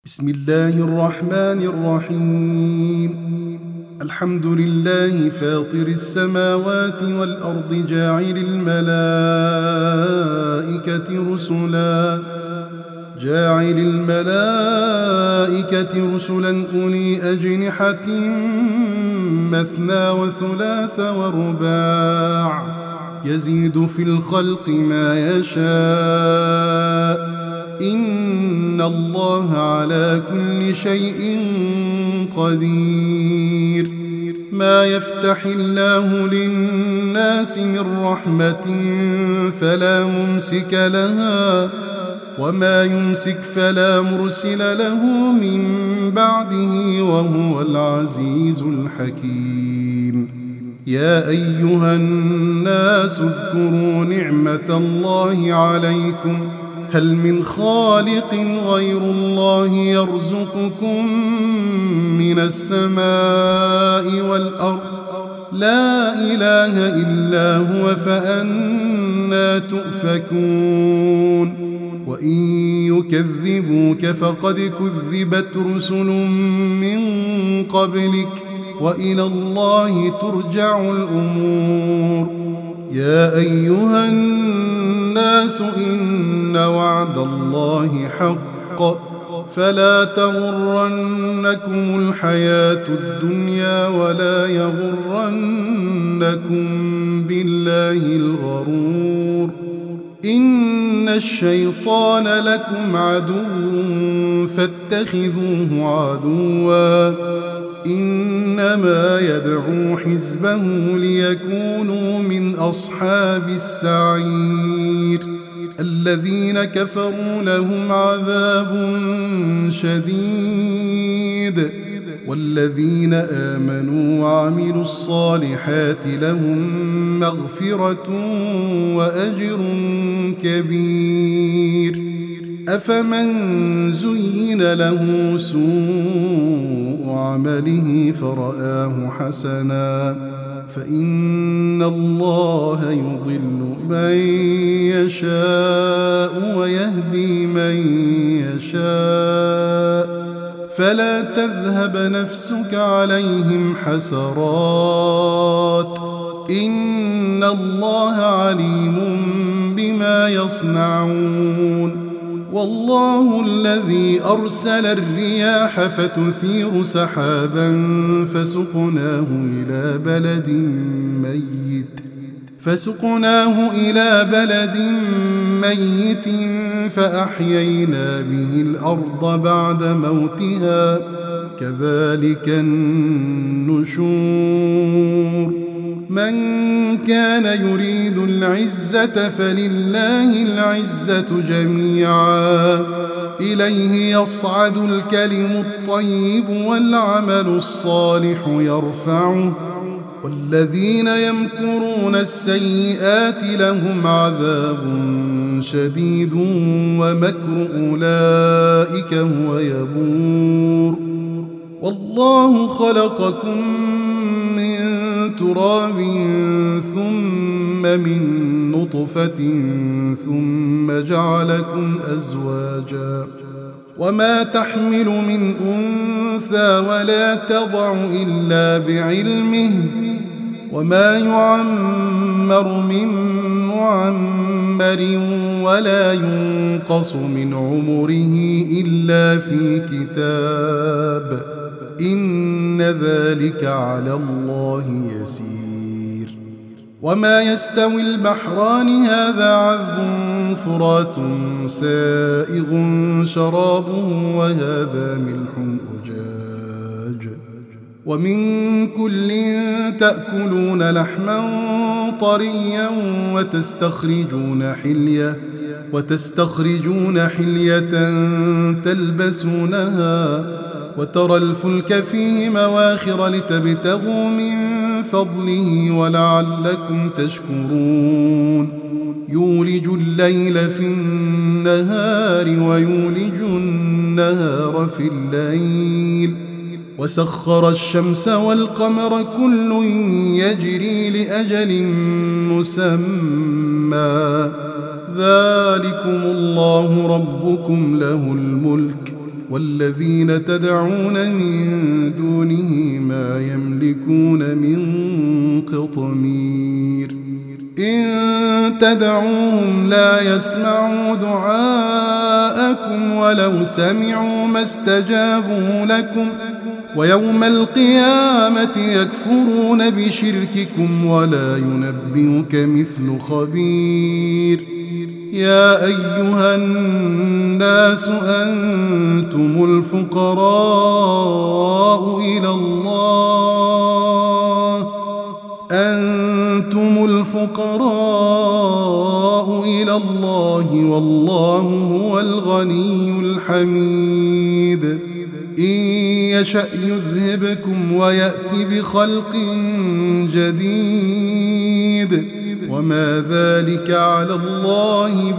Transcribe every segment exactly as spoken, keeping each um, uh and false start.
بسم الله الرحمن الرحيم. الحمد لله فاطر السماوات والأرض جاعل الملائكة رسلا جاعل الملائكة رسلا أولي أجنحة مثنى وثلاث ورباع يزيد في الخلق ما يشاء إن الله على كل شيء قدير. ما يفتح الله للناس من رحمة فلا ممسك لها وما يمسك فلا مرسل له من بعده وهو العزيز الحكيم. يا أيها الناس اذكروا نعمة الله عليكم هل من خالق غير الله يرزقكم من السماء والأرض لا إله إلا هو فأنى تؤفكون. وإن يكذبوك فقد كذبت رسل من قبلك وإلى الله ترجع الأمور. يا أيها الناس إن وعد الله حق فلا تغرنكم الحياة الدنيا ولا يغرنكم بالله الغرور. إن الشيطان لكم عدو فاتخذوه عدوا إنما يدعو حزبه ليكونوا من أصحاب السعير. الذين كفروا لهم عذاب شديد والذين آمنوا وعملوا الصالحات لهم مغفرة وأجر كبير. أفمن زين له سوء عمله فرآه حسنا فإن الله يضل من يشاء ويهدي من يشاء فلا تذهب نفسك عليهم حسرات إن الله عليم بما يصنعون. والله الذي أرسل الرياح فتثير سحابا فسقناه إلى بلد ميت فسقناه إلى بلد ميت فأحيينا به الأرض بعد موتها كذلك النشور. من كان يريد العزة فلله العزة جميعا إليه يصعد الكلم الطيب والعمل الصالح يرفعه والذين يمكرون السيئات لهم عذاب شديد ومكر أولئك هو يبور. والله خلقكم من تراب ثم من نطفة ثم جعلكم أزواجا وما تحمل من أنثى ولا تضع إلا بعلمه وما يعمر من معمر ولا ينقص من عمره إلا في كتاب إن ذلك على الله يسير. وما يستوي البحران هذا عذب فرات سائغ شرابه وهذا ملح أجاج ومن كل تأكلون لحما طريا وتستخرجون حلية وتستخرجون حلية تلبسونها وترى الفلك فيه مواخر لتبتغوا من فضله ولعلكم تشكرون. يولج الليل في النهار ويولج النهار في الليل وسخر الشمس والقمر كل يجري لأجل مسمى ذلكم الله ربكم له الملك والذين تدعون من دونه ما يملكون من قطمير إن تدعوهم لا يسمعوا دعاءكم ولو سمعوا ما استجابوا لكم ويوم القيامة يكفرون بشرككم ولا ينبئك مثل خبير يا أيها الناس أنتم الفقراء إلى الله أنتم الفقراء إلى الله والله هو الغني الحميد إن يشأ يذهبكم ويأت بخلق جديد وما ذلك على الله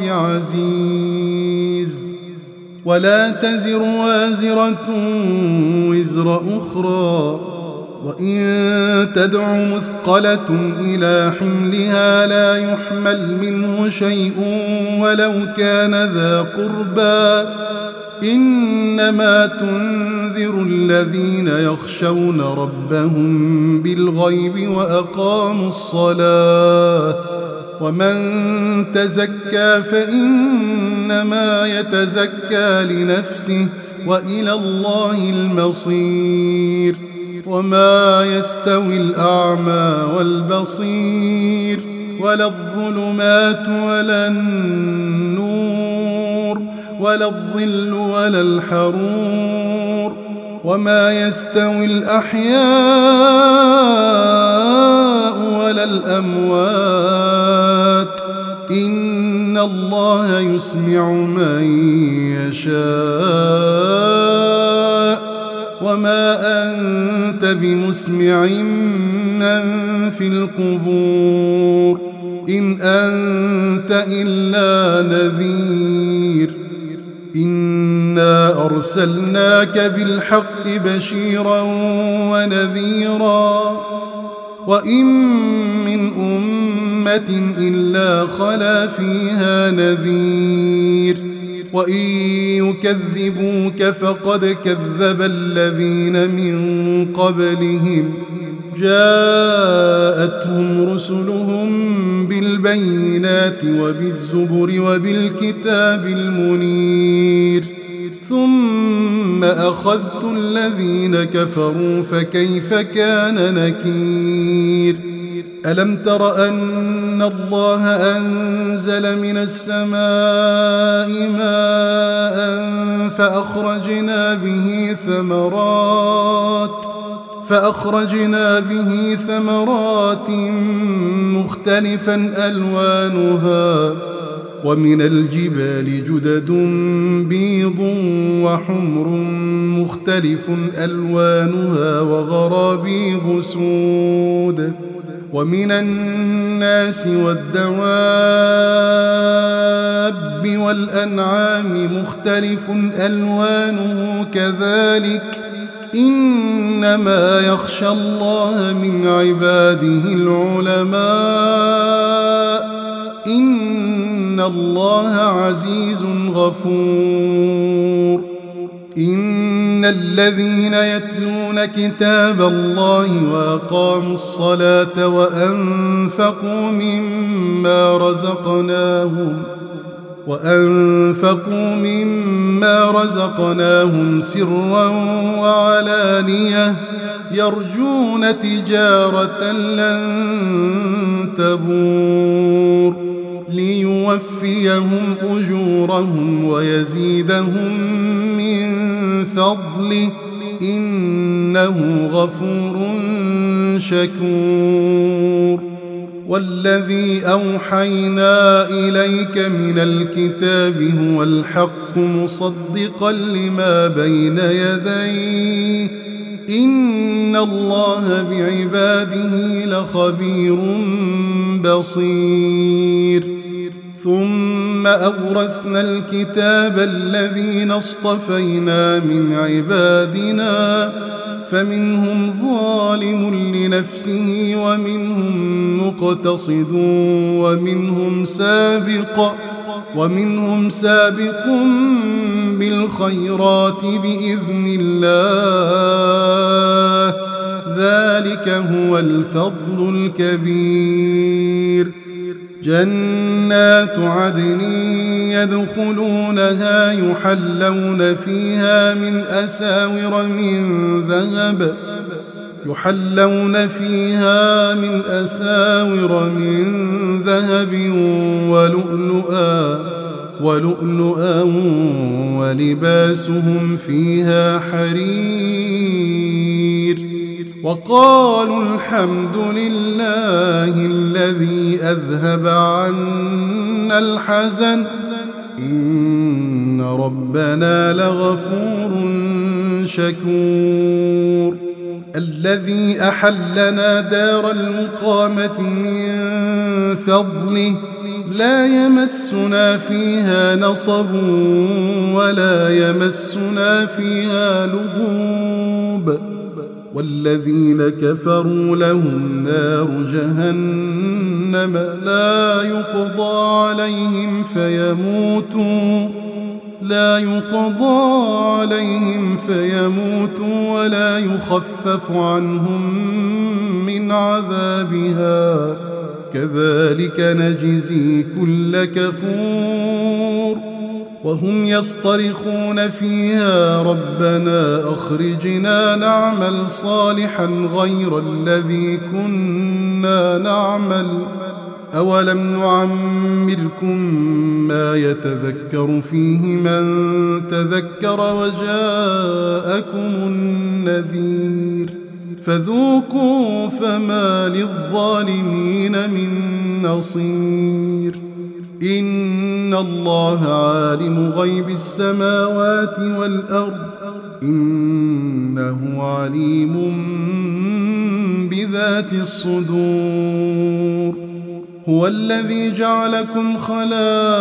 بعزيز ولا تزر وازرة وزر أخرى وإن تدع مثقلة إلى حملها لا يحمل منه شيء ولو كان ذا قربى إنما تنذر الذين يخشون ربهم بالغيب وأقاموا الصلاة ومن تزكى فإنما يتزكى لنفسه وإلى الله المصير وما يستوي الأعمى والبصير ولا الظلمات ولا النور ولا الظل ولا الحرور وما يستوي الأحياء ولا الأموات إن الله يسمع من يشاء وما أنت بمسمع من في القبور إن أنت إلا نذير إنا أرسلناك بالحق بشيرا ونذيرا وإن من أمة إلا خلا فيها نذير وإن يكذبوك فقد كذب الذين من قبلهم جاءتهم رسلهم بالبينات وبالزبر وبالكتاب المنير ثم أخذت الذين كفروا فكيف كان نكير ألم تر أن الله أنزل من السماء ماء فأخرجنا به ثمرات فأخرجنا به ثمرات مختلفا ألوانها ومن الجبال جدد بيض وحمر مختلف ألوانها وغرابيب سود ومن الناس والدواب والأنعام مختلف ألوانه كذلك إنما يخشى الله من عباده العلماء إن الله عزيز غفور إن الذين يتلون كتاب الله وأقاموا الصلاة وأنفقوا مما رزقناهم وأنفقوا مما رزقناهم سرا وعلانية يرجون تجارة لن تبور ليوفيهم أجورهم ويزيدهم من فضله إنه غفور شكور والذي أوحينا إليك من الكتاب هو الحق مصدقا لما بين يديه إن الله بعباده لخبير بصير ثم أورثنا الكتاب الذين اصطفينا من عبادنا فمنهم ظالم لنفسه ومنهم مقتصد ومنهم سابق ومنهم سابق بالخيرات بإذن الله، ذلك هو الفضل الكبير. جنات عدن يدخلونها يحلون فيها من أساور من ذهب يحلون فيها من أساور من ذهب ولؤلؤا ولؤلؤا ولباسهم فيها حرير. وقالوا الحمد لله الذي أذهب عنا الحزن إن ربنا لغفور شكور. الذي أحلنا دار المقامة من فضله لا يمسنا فيها نصب ولا يمسنا فيها لغوب. والذين كفروا لهم نار جهنم لا يقضى عليهم فيموتوا لا يقضى عليهم فيموتوا ولا يخفف عنهم من عذابها كذلك نجزي كل كفور. وهم يصطرخون فيها ربنا أخرجنا نعمل صالحا غير الذي كنا نعمل أولم نعمركم ما يتذكر فيه من تذكر وجاءكم النذير فذوقوا فما للظالمين من نصير. إن الله عالم غيب السماوات والأرض إنه عليم بذات الصدور. هو الذي جعلكم خلائف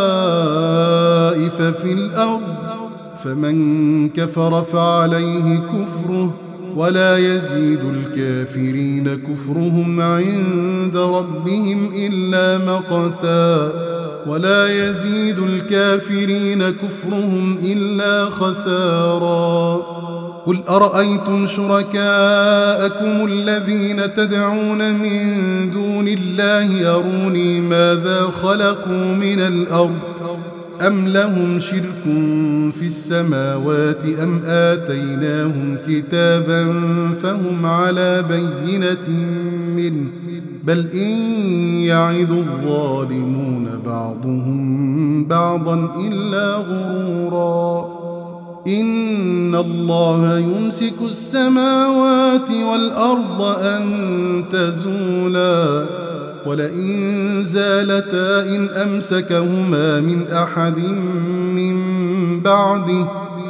في الأرض فمن كفر فعليه كفره ولا يزيد الكافرين كفرهم عند ربهم إلا مقتا ولا يزيد الكافرين كفرهم إلا خسارا. قل أرأيتم شركاءكم الذين تدعون من دون الله أروني ماذا خلقوا من الأرض أم لهم شرك في السماوات أم آتيناهم كتابا فهم على بينة منه بل إن يعد الظالمون بعضهم بعضا إلا غرورا. إن الله يمسك السماوات والأرض أن تزولا ولئن زالتا إن أمسكهما من أحد من بعده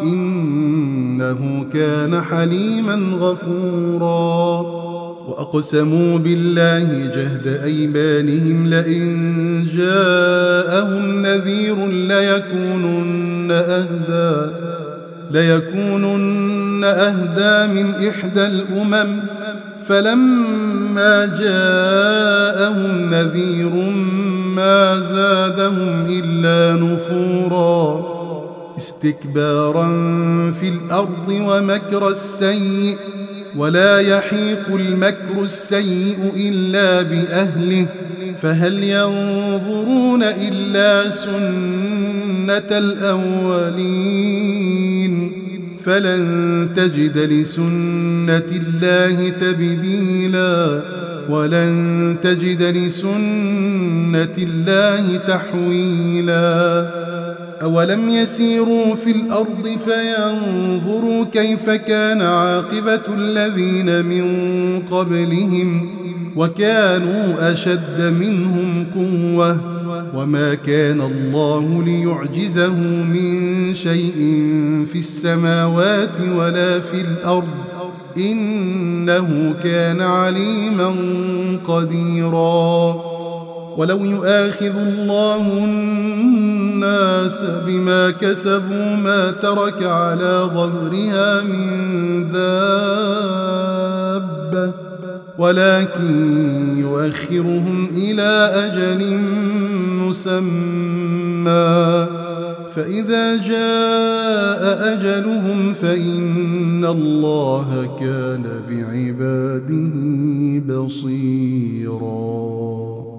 إنه كان حليما غفورا. وأقسموا بالله جهد أيمانهم لئن جاءهم نذير ليكونن أهدى ليكونن أهدى من إحدى الأمم فلما جاءهم نذير ما زادهم إلا نفورا استكبارا في الأرض ومكر السيء ولا يحيق المكر السيء إلا بأهله فهل ينظرون إلا سنة الأولين فلن تجد لسنة الله تبديلا ولن تجد لسنة الله تحويلا. أولم يسيروا في الأرض فينظروا كيف كان عاقبة الذين من قبلهم وكانوا أشد منهم قوة وما كان الله ليعجزه من شيء في السماوات ولا في الأرض إنه كان عليما قديرا. ولو يؤاخذ الله الناس بما كسبوا ما ترك على ظهرها من دابة ولكن يؤخرهم إلى أجل مسمى مسمى فإذا جاء أجلهم فإن الله كان بعباده بصيراً.